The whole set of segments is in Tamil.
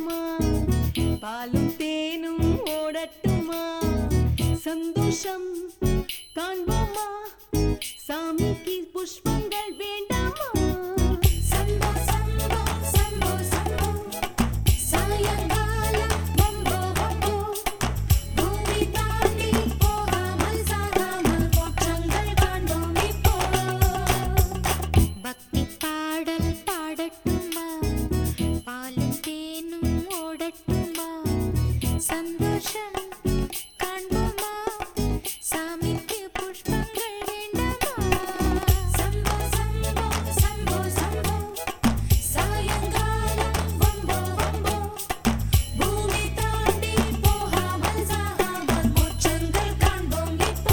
பாடட்டுமா பாலும் தேனும் ஓடட்டுமா சந்தோஷம் காண்போமா சாமிக்கு புஷ்பங்கள் வேண்டாமா சம்போ சம்போ சம்போ சம்போ சாயங்காலம் வம்போ வம்போ பூமி தாண்டி போகாமல் சாகாமல் போற்றங்கள் காண்போம் இப்போ பக்தி பாடல் பாடட்டுமா பாலும் தேனும் ஓடட்டுமா சந்தோஷம் காண்போமா சாமிக்கு புஷ்பங்கள் வேண்டாமா சம்போ சம்போ சம்போ சம்போ சாயங்காலம் வம்போ வம்போ பூமி தாண்டி போகாமல் சாகாமல் மோட்சங்கள் காண்போம் இப்போ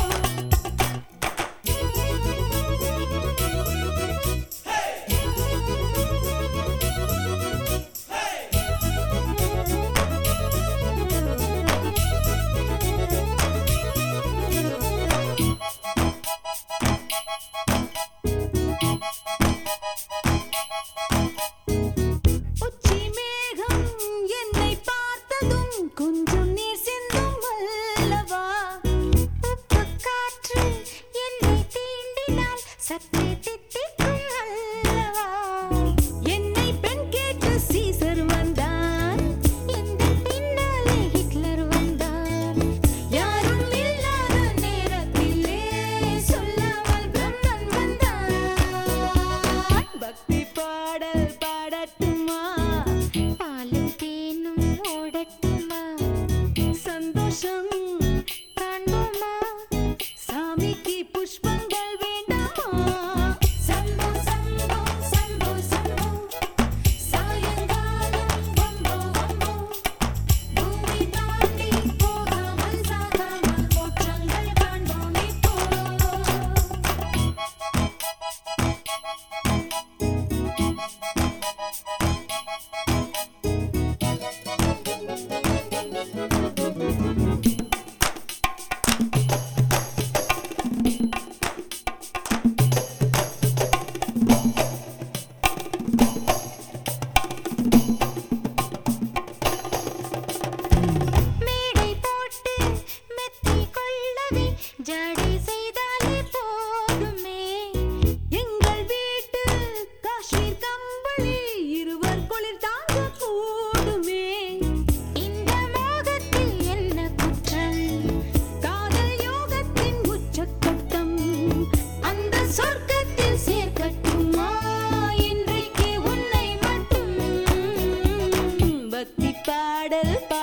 உச்சி மேகம் என்னை பார்த்ததும் கொஞ்சம் நீர் சிந்தும் அல்லவா உப்பு காற்று என்னை தீண்டினால் சற்றே தித்திக்கும் அல்லவா என்னை பெண் கேட்டு சீசர் வந்தான் எந்த பின்னாலே ஹிட்லர் வந்தான் யாரும் இல்லாத நேரத்திலே சொல்லாமல் பிரம்மன் வந்தான் பக்தி பாடல் பாடட்டுமா பாலும் தேனும் ஓடட்டுமா சந்தோஷம் காண்போமா சாமிக்கு புஷ்பங்கள் வேண்டாமா சம்போ சம்போ சம்போ சம்போ சாயங்காலம் வம்போ வம்போ பூமி தாண்டி போகாமல் சாகாமல் மோட்சங்கள் காண்போம் இப்போ மேடை போட்டு மெத்தை கொள்ளவே ஜடை செய்தாலே போதுமே எங்கள் வீட்டு காஷ்மீர் கம்பளி இருவர் குளிர் தாங்க கூடுமே இந்த மோகத்தில் என்ன குற்றம் காதல் யோகத்தின் உச்சக்கட்டம் அந்த சொர்க்கத்தில் சேர்க்கட்டுமா இன்றைக்கு உன்னை மட்டும் பக்தி பாடல்